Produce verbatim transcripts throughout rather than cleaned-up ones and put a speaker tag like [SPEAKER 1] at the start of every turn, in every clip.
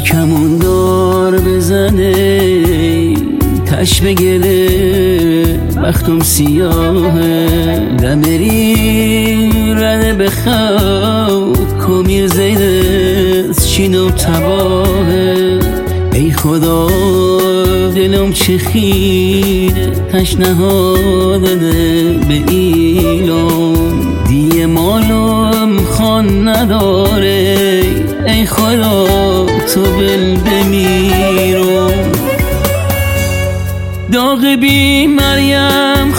[SPEAKER 1] کمون دار بزنه تش بگله بختم سیاهه دمری رنه بخو کمیر زیدست چین و تباهه ای خدا دلم چه خیره تش نهادنه به ایلام دیه مالم خان نداره ای خدا تو بل بمیرم داغ بی مریم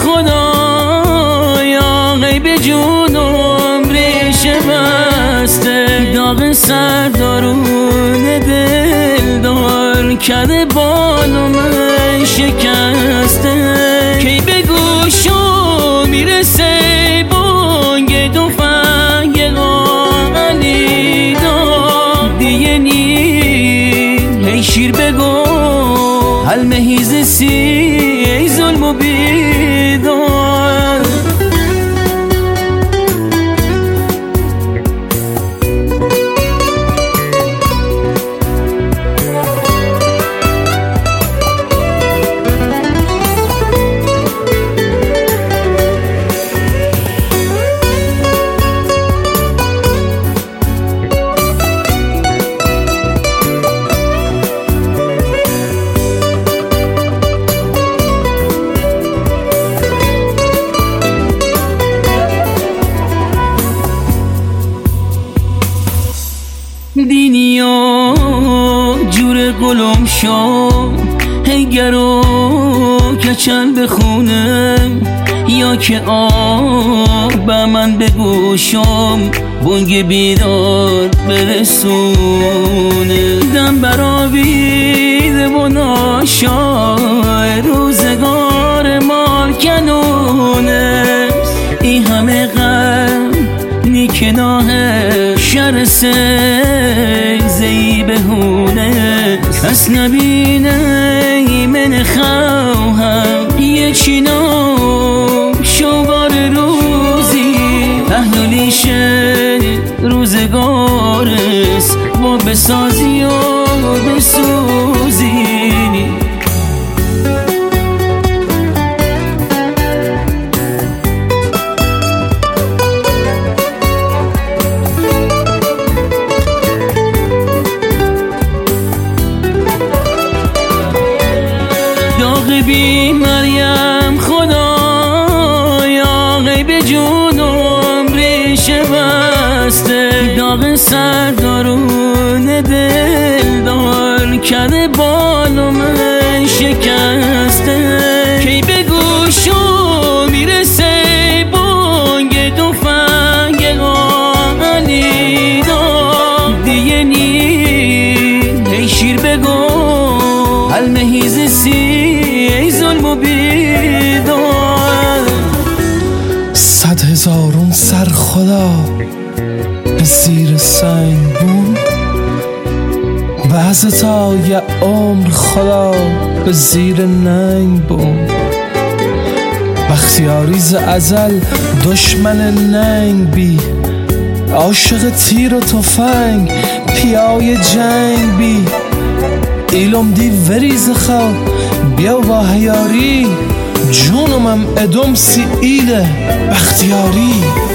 [SPEAKER 1] خدایا غیب جونم ریشه بسته داغ سردارون دل دار کده بالم شکسته کی به گوشم میرسه بانگ تفنگ علی دار دیگه نیم ای شیر بگو هل مهیز سی ای ظلم و بیدار دینیا جور گلم شام هیگرو کچل بخونم یا که آب به من بگوشم بونگ بیدار برسونه دم براویده و ناشای روزگار مال کنونه ای همه غم نیکناه شر سیزی بهونه کس نبینه من خواهم یه چینا شوار روزی اهلیشه روزگارست و بسازی و بسوزی بی مریم خدایا غیب جونم ریشه بسته داغ سردارون دل دار کده بالم شکسته کی به گوشم میرسه بانگ تفنگ علی دار دیگه نیم ای شیر بگو هل مهیز سی ای ظلم و بیدار
[SPEAKER 2] صد هزارون سر خدا به زیر سنگ بون بعض تا یه عمر خدا به زیر ننگ بون بختیاری ز ازل دشمن ننگ بی عاشق تیر و تفنگ پیای جنگ بی ایلم دی وریز خواه بیا و هیاری جونمم ادم سی ایله بختیاری